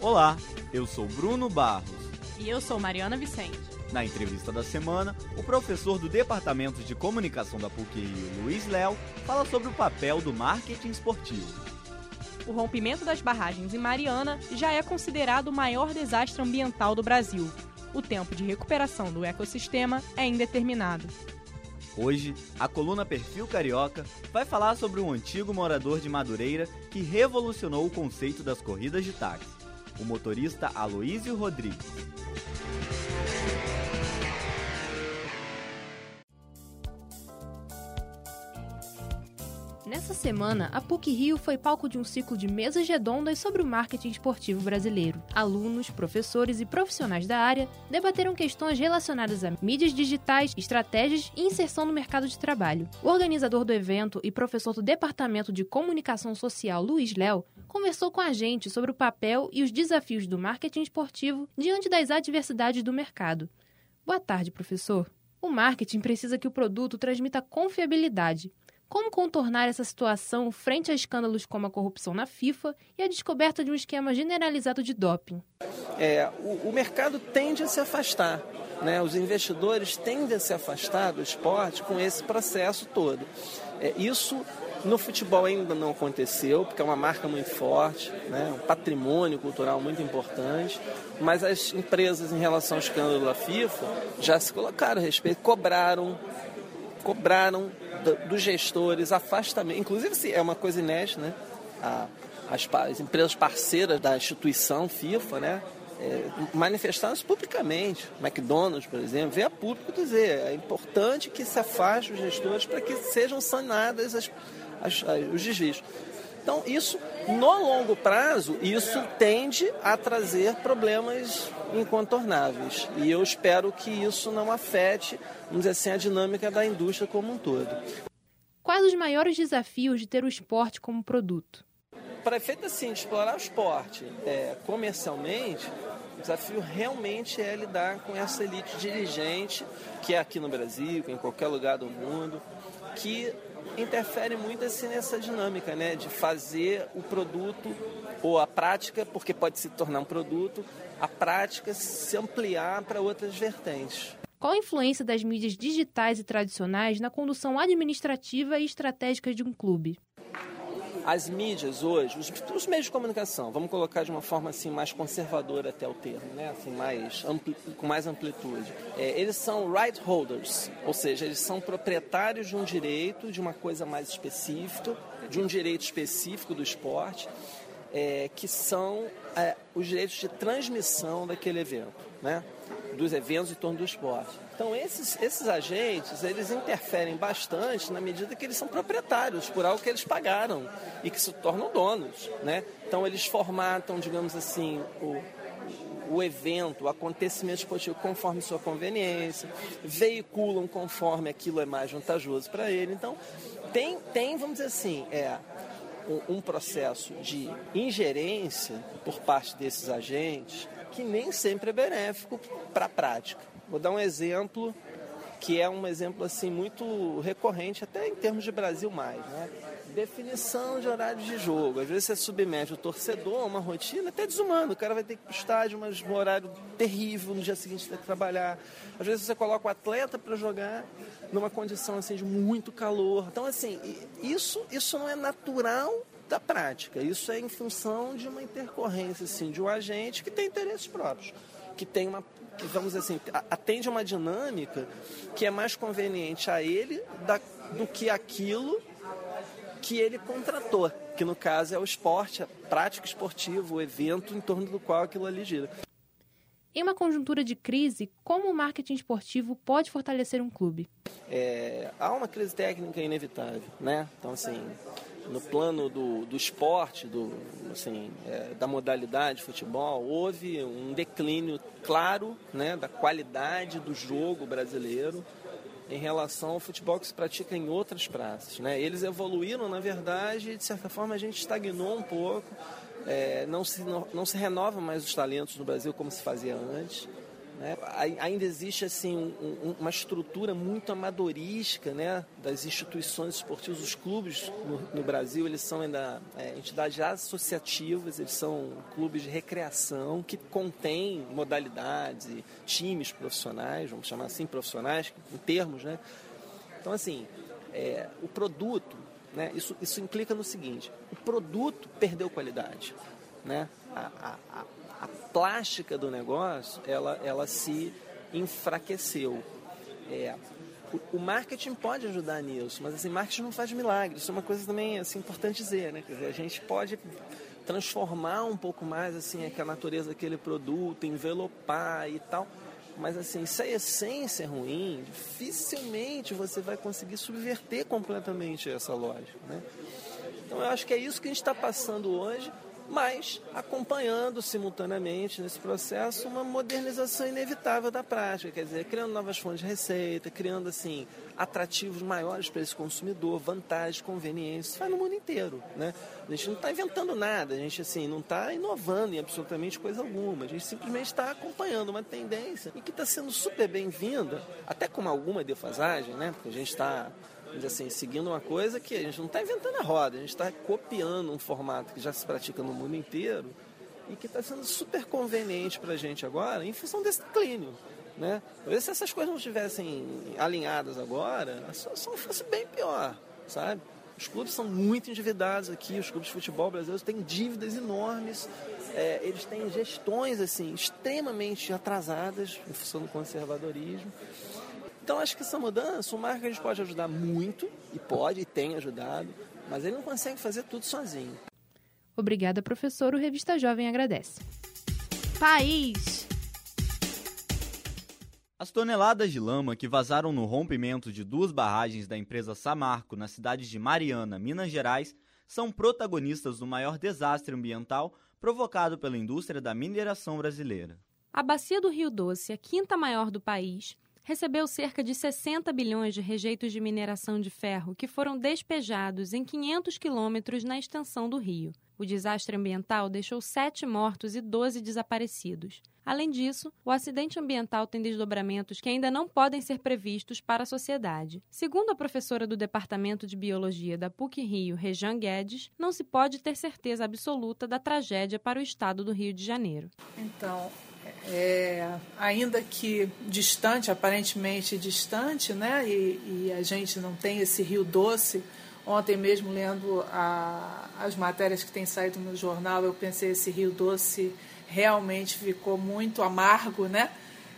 Olá, eu sou Bruno Barros. E eu sou Mariana Vicente. Na entrevista da semana, o professor do Departamento de Comunicação da PUC-Rio, Luiz Léo, fala sobre o papel do marketing esportivo. O rompimento das barragens em Mariana já é considerado o maior desastre ambiental do Brasil. O tempo de recuperação do ecossistema é indeterminado. Hoje, a coluna Perfil Carioca vai falar sobre um antigo morador de Madureira que revolucionou o conceito das corridas de táxi, o motorista Aloísio Rodrigues. Nessa semana, a PUC-Rio foi palco de um ciclo de mesas redondas sobre o marketing esportivo brasileiro. Alunos, professores e profissionais da área debateram questões relacionadas a mídias digitais, estratégias e inserção no mercado de trabalho. O organizador do evento e professor do Departamento de Comunicação Social, Luiz Léo, conversou com a gente sobre o papel e os desafios do marketing esportivo diante das adversidades do mercado. Boa tarde, professor. O marketing precisa que o produto transmita confiabilidade. Como contornar essa situação frente a escândalos como a corrupção na FIFA e a descoberta de um esquema generalizado de doping? O mercado tende a se afastar, né? Os investidores tendem a se afastar do esporte com esse processo todo. Isso no futebol ainda não aconteceu, porque é uma marca muito forte, né? Um patrimônio cultural muito importante, mas as empresas, em relação ao escândalo da FIFA, já se colocaram a respeito, cobraram dos gestores afastamento, inclusive é uma coisa inédita, né? As empresas parceiras da instituição FIFA, né? Manifestaram-se publicamente. McDonald's, por exemplo, veio a público dizer: é importante que se afaste os gestores para que sejam sanadas os desvios. Então, isso, no longo prazo, isso tende a trazer problemas incontornáveis. E eu espero que isso não afete, vamos dizer assim, a dinâmica da indústria como um todo. Quais os maiores desafios de ter o esporte como produto? Para efeito assim, de explorar o esporte comercialmente, o desafio realmente é lidar com essa elite dirigente, que é aqui no Brasil, que é em qualquer lugar do mundo, que interfere muito assim nessa dinâmica, né, de fazer o produto ou a prática, porque pode se tornar um produto, a prática se ampliar para outras vertentes. Qual a influência das mídias digitais e tradicionais na condução administrativa e estratégica de um clube? As mídias hoje, os meios de comunicação, vamos colocar de uma forma assim mais conservadora até o termo, né? Assim, com mais amplitude. Eles são right holders, ou seja, eles são proprietários de um direito, de uma coisa mais específica, de um direito específico do esporte, que são os direitos de transmissão daquele evento, né? Dos eventos em torno do esporte. Então, esses agentes, eles interferem bastante na medida que eles são proprietários por algo que eles pagaram e que se tornam donos, né? Então, eles formatam, digamos assim, o evento, o acontecimento esportivo conforme sua conveniência, veiculam conforme aquilo é mais vantajoso para ele. Então, tem, vamos dizer assim, um processo de ingerência por parte desses agentes que nem sempre é benéfico para a prática. Vou dar um exemplo que é um exemplo assim, muito recorrente, até em termos de Brasil mais, né? Definição de horários de jogo. Às vezes você submete o torcedor a uma rotina até desumana. O cara vai ter que ir para o estádio, mas um horário terrível, no dia seguinte tem que trabalhar. Às vezes você coloca o atleta para jogar numa condição assim, de muito calor. Então, assim, isso não é natural da prática. Isso é em função de uma intercorrência assim, de um agente que tem interesses próprios, que vamos dizer assim, atende a uma dinâmica que é mais conveniente a ele do que aquilo que ele contratou, que no caso é o esporte, a prática esportiva, o evento em torno do qual aquilo ali gira. Em uma conjuntura de crise, como o marketing esportivo pode fortalecer um clube? Há uma crise técnica inevitável, né? Então, assim, no plano do esporte, da modalidade de futebol, houve um declínio claro, né, da qualidade do jogo brasileiro em relação ao futebol que se pratica em outras praças, né? Eles evoluíram, na verdade, e de certa forma a gente estagnou um pouco, não se renova mais os talentos no Brasil como se fazia antes. né? Ainda existe assim, uma estrutura muito amadorística, né, das instituições esportivas. Os clubes no Brasil, eles são ainda entidades associativas, eles são clubes de recreação que contêm modalidades e times profissionais, vamos chamar assim, profissionais, em termos, né? Então, assim, o produto, né, isso implica no seguinte: o produto perdeu qualidade, né? A plástica do negócio, ela se enfraqueceu. O marketing pode ajudar nisso, mas assim, marketing não faz milagre. Isso é uma coisa também assim, importante dizer, né? Quer dizer, a gente pode transformar um pouco mais assim, a natureza daquele produto, envelopar e tal, mas assim, se a essência é ruim, dificilmente você vai conseguir subverter completamente essa lógica, né? Então eu acho que é isso que a gente está passando hoje, mas acompanhando simultaneamente nesse processo uma modernização inevitável da prática, quer dizer, criando novas fontes de receita, criando assim atrativos maiores para esse consumidor, vantagens, conveniências. Isso faz no mundo inteiro, né? A gente não está inventando nada, a gente assim não está inovando em absolutamente coisa alguma, a gente simplesmente está acompanhando uma tendência e que está sendo super bem-vinda, até com alguma defasagem, né? Porque a gente está, assim, seguindo uma coisa que a gente não está inventando a roda, a gente está copiando um formato que já se pratica no mundo inteiro e que está sendo super conveniente para a gente agora em função desse declínio, né? Talvez se essas coisas não estivessem alinhadas agora, a situação fosse bem pior, sabe? Os clubes são muito endividados aqui, os clubes de futebol brasileiros têm dívidas enormes, eles têm gestões assim, extremamente atrasadas em função do conservadorismo. Então, acho que essa mudança, o marketing pode ajudar muito, e tem ajudado, mas ele não consegue fazer tudo sozinho. Obrigada, professor. O Revista Jovem agradece. País! As toneladas de lama que vazaram no rompimento de 2 barragens da empresa Samarco na cidade de Mariana, Minas Gerais, são protagonistas do maior desastre ambiental provocado pela indústria da mineração brasileira. A bacia do Rio Doce, a 5ª maior do país, recebeu cerca de 60 bilhões de rejeitos de mineração de ferro que foram despejados em 500 quilômetros na extensão do rio. O desastre ambiental deixou 7 mortos e 12 desaparecidos. Além disso, o acidente ambiental tem desdobramentos que ainda não podem ser previstos para a sociedade. Segundo a professora do Departamento de Biologia da PUC-Rio, Rejan Guedes, não se pode ter certeza absoluta da tragédia para o estado do Rio de Janeiro. Então, ainda que distante, aparentemente distante, né? E a gente não tem esse Rio Doce. Ontem mesmo, lendo as matérias que têm saído no jornal, eu pensei, esse Rio Doce realmente ficou muito amargo, né?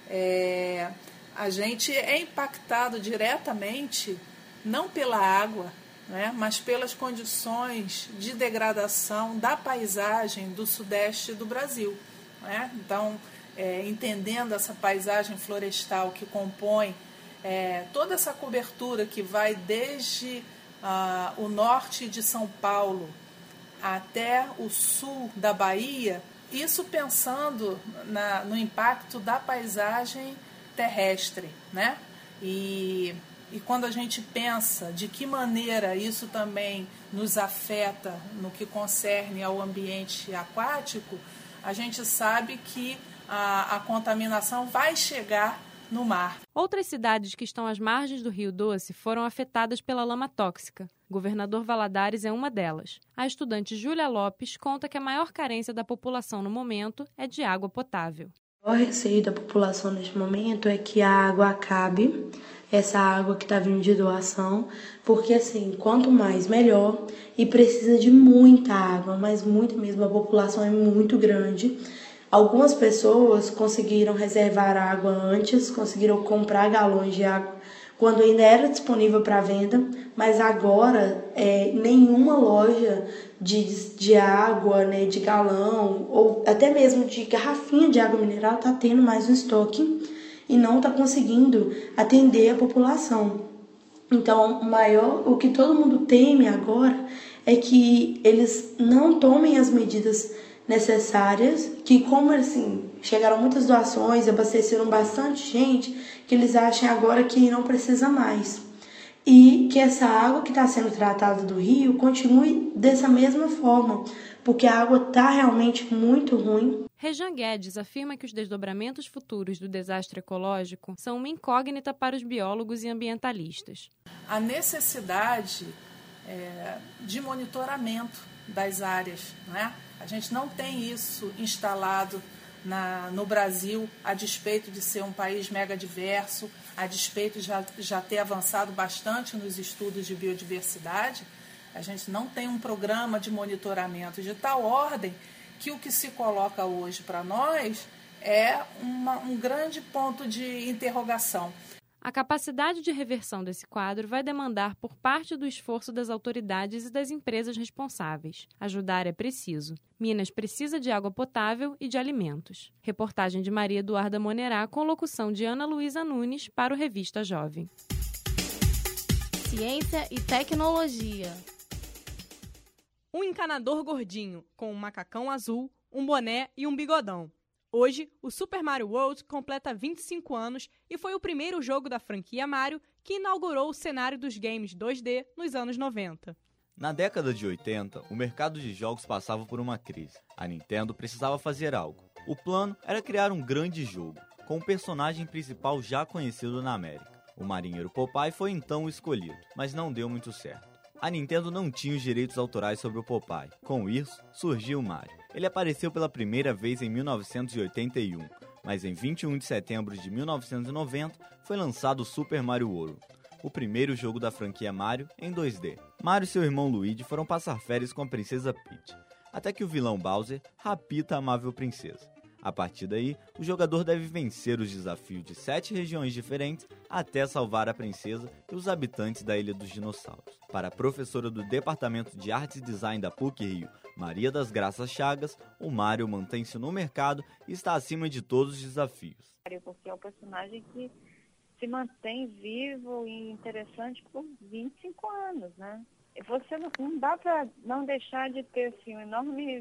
A gente é impactado diretamente, não pela água, né? Mas pelas condições de degradação da paisagem do sudeste do Brasil, né? Então, entendendo essa paisagem florestal que compõe toda essa cobertura que vai desde o norte de São Paulo até o sul da Bahia, isso pensando no impacto da paisagem terrestre, né? E quando a gente pensa de que maneira isso também nos afeta no que concerne ao ambiente aquático, a gente sabe que a contaminação vai chegar no mar. Outras cidades que estão às margens do Rio Doce foram afetadas pela lama tóxica. Governador Valadares é uma delas. A estudante Júlia Lopes conta que a maior carência da população no momento é de água potável. O receio da população neste momento é que a água acabe, essa água que está vindo de doação, porque assim, quanto mais melhor, e precisa de muita água, mas muito mesmo, a população é muito grande. Algumas pessoas conseguiram reservar água antes, conseguiram comprar galões de água quando ainda era disponível para venda, mas agora nenhuma loja de água, né, de galão ou até mesmo de garrafinha de água mineral está tendo mais um estoque e não está conseguindo atender a população. Então, o que todo mundo teme agora é que eles não tomem as medidas necessárias, que como assim, chegaram muitas doações, abasteceram bastante gente, que eles achem agora que não precisa mais. E que essa água que está sendo tratada do rio continue dessa mesma forma, porque a água está realmente muito ruim. Rejan Guedes afirma que os desdobramentos futuros do desastre ecológico são uma incógnita para os biólogos e ambientalistas. A necessidade de monitoramento das áreas, né? A gente não tem isso instalado no Brasil, a despeito de ser um país mega diverso, a despeito de já ter avançado bastante nos estudos de biodiversidade. A gente não tem um programa de monitoramento de tal ordem que o que se coloca hoje para nós é um grande ponto de interrogação. A capacidade de reversão desse quadro vai demandar por parte do esforço das autoridades e das empresas responsáveis. Ajudar é preciso. Minas precisa de água potável e de alimentos. Reportagem de Maria Eduarda Monerá com locução de Ana Luísa Nunes para o Revista Jovem. Ciência e tecnologia. Um encanador gordinho, com um macacão azul, um boné e um bigodão. Hoje, o Super Mario World completa 25 anos e foi o primeiro jogo da franquia Mario que inaugurou o cenário dos games 2D nos anos 90. Na década de 80, o mercado de jogos passava por uma crise. A Nintendo precisava fazer algo. O plano era criar um grande jogo, com o personagem principal já conhecido na América. O marinheiro Popeye foi então o escolhido, mas não deu muito certo. A Nintendo não tinha os direitos autorais sobre o Popeye. Com isso, surgiu o Mario. Ele apareceu pela primeira vez em 1981, mas em 21 de setembro de 1990 foi lançado o Super Mario World, o primeiro jogo da franquia Mario em 2D. Mario e seu irmão Luigi foram passar férias com a princesa Peach, até que o vilão Bowser rapta a amável princesa. A partir daí, o jogador deve vencer os desafios de 7 regiões diferentes até salvar a princesa e os habitantes da Ilha dos Dinossauros. Para a professora do Departamento de Artes e Design da PUC-Rio, Maria das Graças Chagas, o Mario mantém-se no mercado e está acima de todos os desafios. Porque é um personagem que se mantém vivo e interessante por 25 anos, né? Você não dá para não deixar de ter assim, um enorme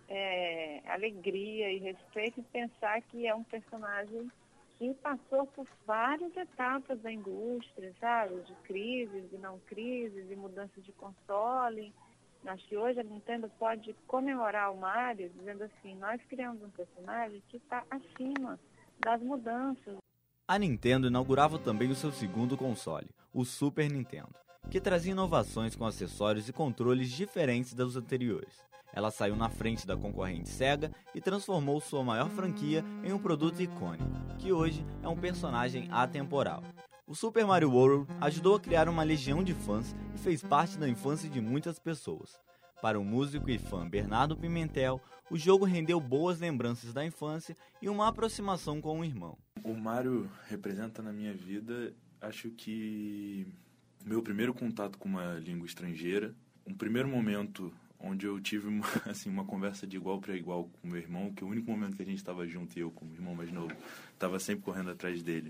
alegria e respeito e pensar que é um personagem que passou por várias etapas da indústria, sabe? De crises, de não crises, de mudanças de console. Acho que hoje a Nintendo pode comemorar o Mario dizendo assim, nós criamos um personagem que está acima das mudanças. A Nintendo inaugurava também o seu segundo console, o Super Nintendo, que trazia inovações com acessórios e controles diferentes dos anteriores. Ela saiu na frente da concorrente Sega e transformou sua maior franquia em um produto icônico, que hoje é um personagem atemporal. O Super Mario World ajudou a criar uma legião de fãs e fez parte da infância de muitas pessoas. Para o músico e fã Bernardo Pimentel, o jogo rendeu boas lembranças da infância e uma aproximação com o irmão. O Mario representa na minha vida, acho que, meu primeiro contato com uma língua estrangeira, um primeiro momento onde eu tive uma conversa de igual para igual com meu irmão, que o único momento que a gente estava junto, e eu como irmão mais novo, estava sempre correndo atrás dele,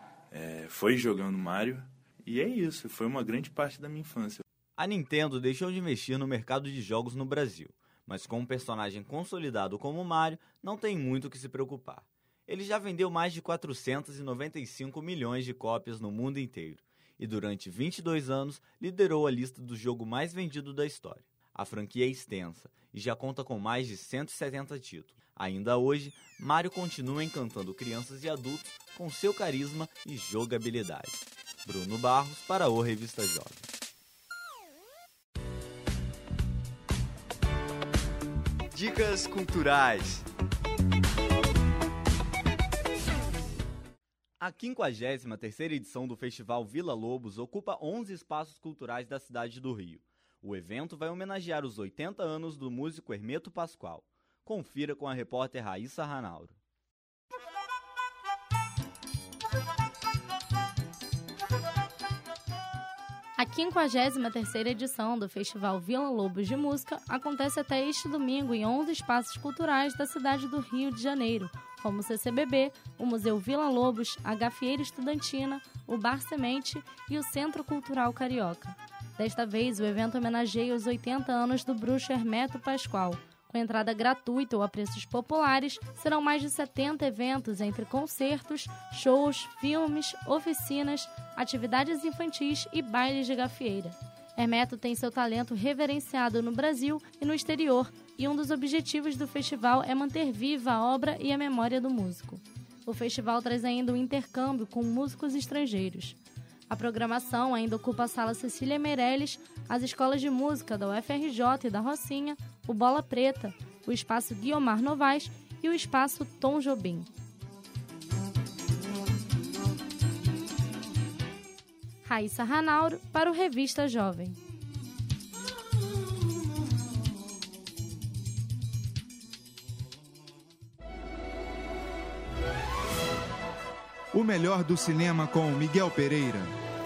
foi jogando Mario, e é isso, foi uma grande parte da minha infância. A Nintendo deixou de investir no mercado de jogos no Brasil, mas com um personagem consolidado como o Mario, não tem muito o que se preocupar. Ele já vendeu mais de 495 milhões de cópias no mundo inteiro, e durante 22 anos liderou a lista do jogo mais vendido da história. A franquia é extensa e já conta com mais de 170 títulos. Ainda hoje, Mario continua encantando crianças e adultos com seu carisma e jogabilidade. Bruno Barros para o Revista Jovem. Dicas culturais. A 53ª edição do Festival Vila Lobos ocupa 11 espaços culturais da cidade do Rio. O evento vai homenagear os 80 anos do músico Hermeto Pascoal. Confira com a repórter Raíssa Ranauro. A 53ª edição do Festival Vila Lobos de Música acontece até este domingo em 11 espaços culturais da cidade do Rio de Janeiro, como o CCBB, o Museu Vila Lobos, a Gafieira Estudantina, o Bar Semente e o Centro Cultural Carioca. Desta vez, o evento homenageia os 80 anos do bruxo Hermeto Pascoal. Com entrada gratuita ou a preços populares, serão mais de 70 eventos entre concertos, shows, filmes, oficinas, atividades infantis e bailes de gafieira. Hermeto tem seu talento reverenciado no Brasil e no exterior, e um dos objetivos do festival é manter viva a obra e a memória do músico. O festival traz ainda um intercâmbio com músicos estrangeiros. A programação ainda ocupa a Sala Cecília Meirelles, as escolas de música da UFRJ e da Rocinha, o Bola Preta, o Espaço Guiomar Novaes e o Espaço Tom Jobim. Raíssa Ranauro para o Revista Jovem. O melhor do cinema com Miguel Pereira.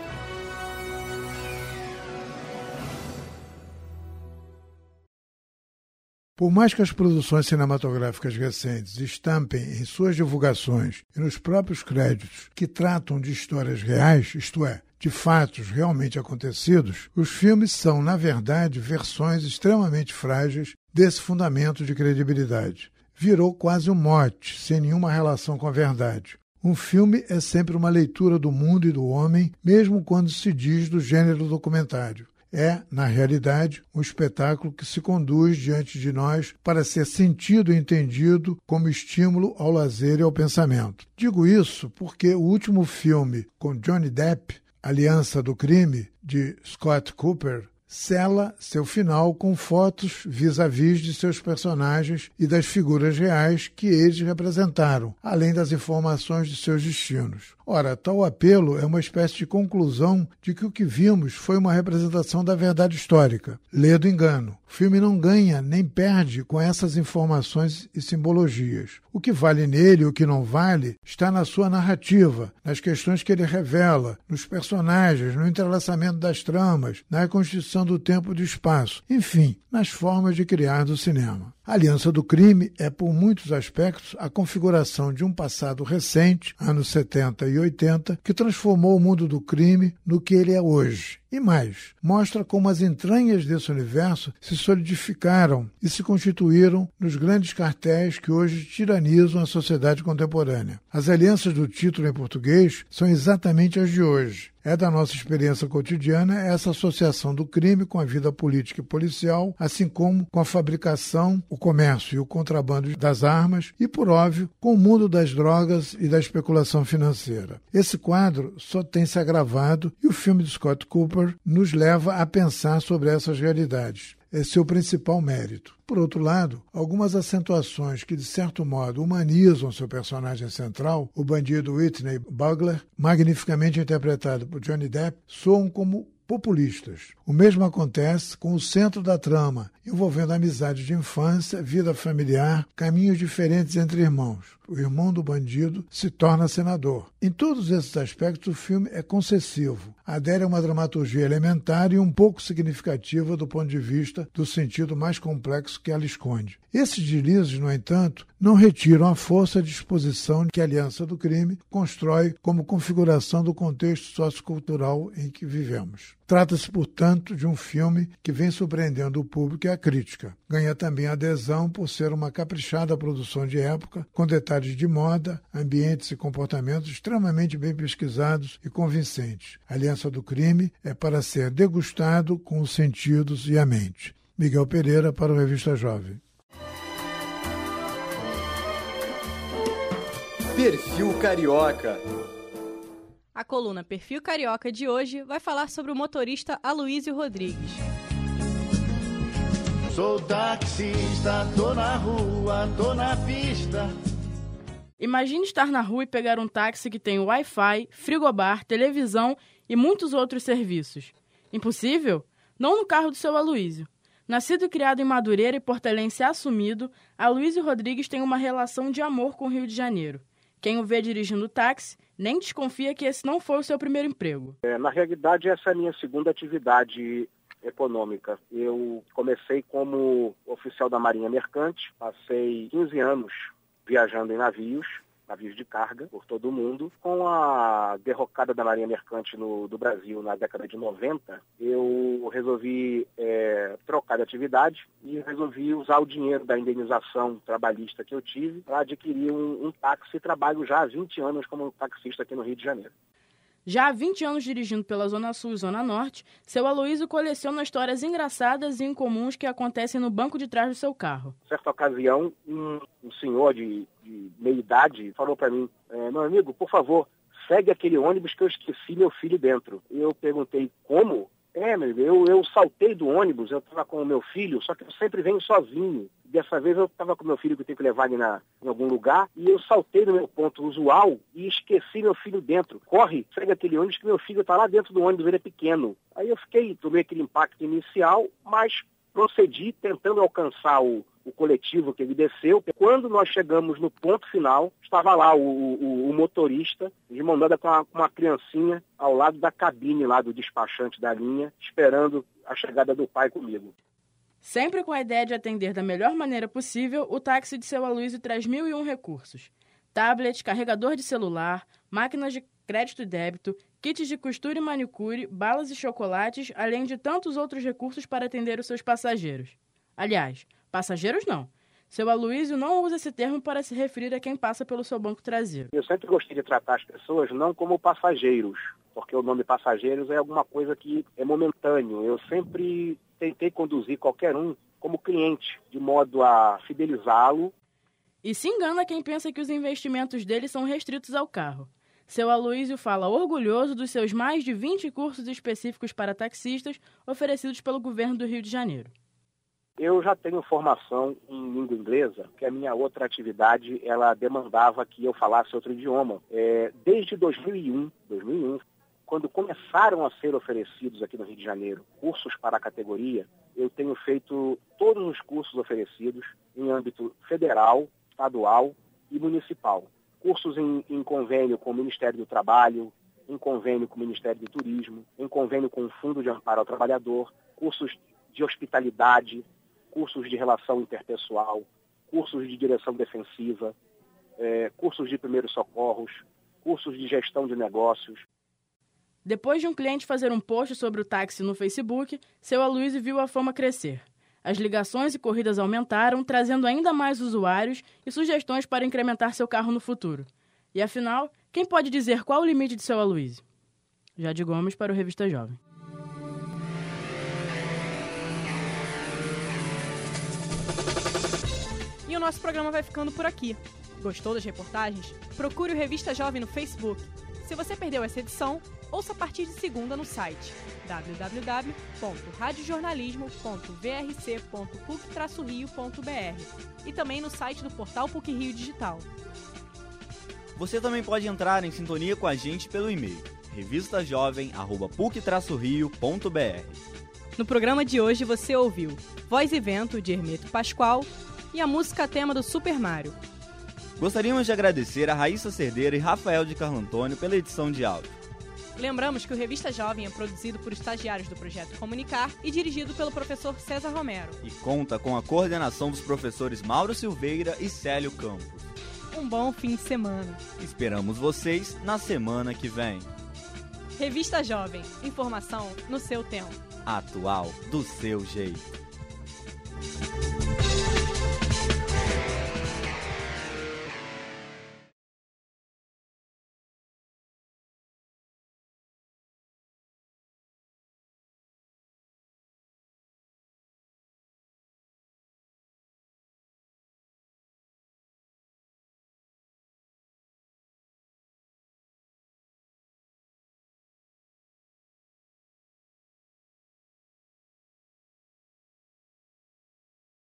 Por mais que as produções cinematográficas recentes estampem em suas divulgações e nos próprios créditos que tratam de histórias reais, isto é, de fatos realmente acontecidos, os filmes são, na verdade, versões extremamente frágeis desse fundamento de credibilidade. Virou quase um mote, sem nenhuma relação com a verdade. Um filme é sempre uma leitura do mundo e do homem, mesmo quando se diz do gênero documentário. É, na realidade, um espetáculo que se conduz diante de nós para ser sentido e entendido como estímulo ao lazer e ao pensamento. Digo isso porque o último filme com Johnny Depp, Aliança do Crime, de Scott Cooper, sela seu final com fotos vis-à-vis de seus personagens e das figuras reais que eles representaram, além das informações de seus destinos. Ora, tal apelo é uma espécie de conclusão de que o que vimos foi uma representação da verdade histórica. Lê do engano. O filme não ganha nem perde com essas informações e simbologias. O que vale nele e o que não vale está na sua narrativa, nas questões que ele revela, nos personagens, no entrelaçamento das tramas, na reconstituição do tempo e do espaço, enfim, nas formas de criar do cinema. A Aliança do Crime é, por muitos aspectos, a configuração de um passado recente, anos 70 e 80, que transformou o mundo do crime no que ele é hoje. E mais, mostra como as entranhas desse universo se solidificaram e se constituíram nos grandes cartéis que hoje tiranizam a sociedade contemporânea. As alianças do título em português são exatamente as de hoje. É da nossa experiência cotidiana essa associação do crime com a vida política e policial, assim como com a fabricação, o comércio e o contrabando das armas e, por óbvio, com o mundo das drogas e da especulação financeira. Esse quadro só tem se agravado e o filme de Scott Cooper nos leva a pensar sobre essas realidades. É seu principal mérito. Por outro lado, algumas acentuações que, de certo modo, humanizam seu personagem central, o bandido Whitney Bugler, magnificamente interpretado por Johnny Depp, soam como populistas. O mesmo acontece com o centro da trama, envolvendo amizade de infância, vida familiar, caminhos diferentes entre irmãos. O irmão do bandido se torna senador. Em todos esses aspectos, o filme é concessivo. Adere a uma dramaturgia elementar e um pouco significativa do ponto de vista do sentido mais complexo que ela esconde. Esses deslizes, no entanto, não retiram a força de exposição que a Aliança do Crime constrói como configuração do contexto sociocultural em que vivemos. Trata-se, portanto, de um filme que vem surpreendendo o público e a crítica. Ganha também adesão por ser uma caprichada produção de época, com detalhes de moda, ambientes e comportamentos extremamente bem pesquisados e convincentes. A Aliança do Crime é para ser degustado com os sentidos e a mente. Miguel Pereira para o Revista Jovem. Perfil Carioca. A coluna Perfil Carioca de hoje vai falar sobre o motorista Aloysio Rodrigues. Sou taxista, tô na rua, tô na pista. Imagine estar na rua e pegar um táxi que tem Wi-Fi, frigobar, televisão e muitos outros serviços. Impossível? Não no carro do seu Aloysio. Nascido e criado em Madureira e portelense assumido, Aloysio Rodrigues tem uma relação de amor com o Rio de Janeiro. Quem o vê dirigindo táxi nem desconfia que esse não foi o seu primeiro emprego. Na realidade, essa é a minha segunda atividade econômica. Eu comecei como oficial da Marinha Mercante, passei 15 anos viajando em navios de carga por todo o mundo. Com a derrocada da Marinha Mercante do Brasil na década de 90, eu resolvi trocar de atividade e resolvi usar o dinheiro da indenização trabalhista que eu tive para adquirir um táxi e trabalho já há 20 anos como taxista aqui no Rio de Janeiro. Já há 20 anos dirigindo pela Zona Sul e Zona Norte, seu Aloysio coleciona histórias engraçadas e incomuns que acontecem no banco de trás do seu carro. Certa ocasião, um senhor de meia-idade falou para mim, meu amigo, por favor, segue aquele ônibus que eu esqueci meu filho dentro. E eu perguntei, como? Eu saltei do ônibus, eu estava com o meu filho, só que eu sempre venho sozinho. Dessa vez eu estava com meu filho, que eu tenho que levar ele em algum lugar, e eu saltei no meu ponto usual e esqueci meu filho dentro. Corre, segue aquele ônibus que meu filho está lá dentro do ônibus, ele é pequeno. Aí eu tomei aquele impacto inicial, mas procedi tentando alcançar o coletivo que ele desceu. Quando nós chegamos no ponto final, estava lá o motorista, de mão dada com uma criancinha ao lado da cabine lá do despachante da linha, esperando a chegada do pai comigo. Sempre com a ideia de atender da melhor maneira possível, o táxi de seu Aloysio traz 1.001 recursos. Tablet, carregador de celular, máquinas de crédito e débito, kits de costura e manicure, balas e chocolates, além de tantos outros recursos para atender os seus passageiros. Aliás, passageiros não. Seu Aloysio não usa esse termo para se referir a quem passa pelo seu banco traseiro. Eu sempre gostei de tratar as pessoas não como passageiros, porque o nome passageiros é alguma coisa que é momentâneo. Eu sempre tentei conduzir qualquer um como cliente, de modo a fidelizá-lo. E se engana quem pensa que os investimentos dele são restritos ao carro. Seu Aloysio fala orgulhoso dos seus mais de 20 cursos específicos para taxistas oferecidos pelo governo do Rio de Janeiro. Eu já tenho formação em língua inglesa, que a minha outra atividade ela demandava que eu falasse outro idioma. Desde 2001, quando começaram a ser oferecidos aqui no Rio de Janeiro cursos para a categoria, eu tenho feito todos os cursos oferecidos em âmbito federal, estadual e municipal. Cursos em convênio com o Ministério do Trabalho, em convênio com o Ministério do Turismo, em convênio com o Fundo de Amparo ao Trabalhador, cursos de hospitalidade, cursos de relação interpessoal, cursos de direção defensiva, cursos de primeiros socorros, cursos de gestão de negócios. Depois de um cliente fazer um post sobre o táxi no Facebook, seu Aloysio viu a fama crescer. As ligações e corridas aumentaram, trazendo ainda mais usuários e sugestões para incrementar seu carro no futuro. E afinal, quem pode dizer qual o limite de seu Aloysio? Jade Gomes para o Revista Jovem. E o nosso programa vai ficando por aqui. Gostou das reportagens? Procure o Revista Jovem no Facebook. Se você perdeu essa edição, ouça a partir de segunda no site www.radiojornalismo.vrc.puc-rio.br e também no site do portal PUC Rio Digital. Você também pode entrar em sintonia com a gente pelo e-mail revistajovem@puc-rio.br. No programa de hoje você ouviu Voz e Vento, de Hermeto Pascoal, e a música tema do Super Mario. Gostaríamos de agradecer a Raíssa Cerdeira e Rafael de Carlo Antônio pela edição de áudio. Lembramos que o Revista Jovem é produzido por estagiários do Projeto Comunicar e dirigido pelo professor César Romero. E conta com a coordenação dos professores Mauro Silveira e Célio Campos. Um bom fim de semana. Esperamos vocês na semana que vem. Revista Jovem. Informação no seu tempo. Atual do seu jeito.